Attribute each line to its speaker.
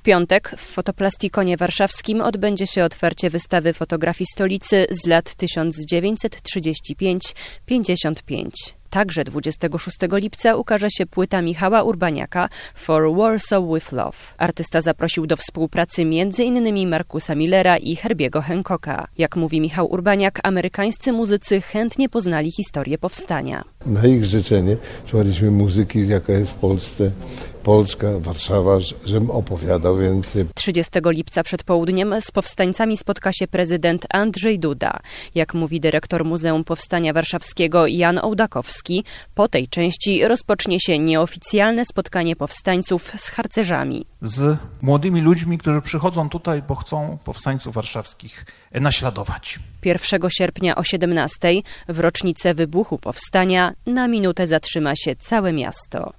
Speaker 1: piątek w Fotoplasticone warszawskim odbędzie się otwarcie wystawy fotografii stolicy z lat 1935-55. Także 26 lipca ukaże się płyta Michała Urbaniaka For Warsaw with Love. Artysta zaprosił do współpracy m.in. Markusa Millera i Herbiego Hancocka. Jak mówi Michał Urbaniak, amerykańscy muzycy chętnie poznali historię powstania.
Speaker 2: Na ich życzenie słuchaliśmy muzyki, jaka jest w Polsce, Polska, Warszawa, żebym opowiadał więcej.
Speaker 1: 30 lipca przed południem z powstańcami spotka się prezydent Andrzej Duda. Jak mówi dyrektor Muzeum Powstania Warszawskiego Jan Ołdakowski, po tej części rozpocznie się nieoficjalne spotkanie powstańców z harcerzami.
Speaker 3: Z młodymi ludźmi, którzy przychodzą tutaj, bo chcą powstańców warszawskich naśladować.
Speaker 1: 1 sierpnia o 17:00 w rocznicę wybuchu powstania na minutę zatrzyma się całe miasto.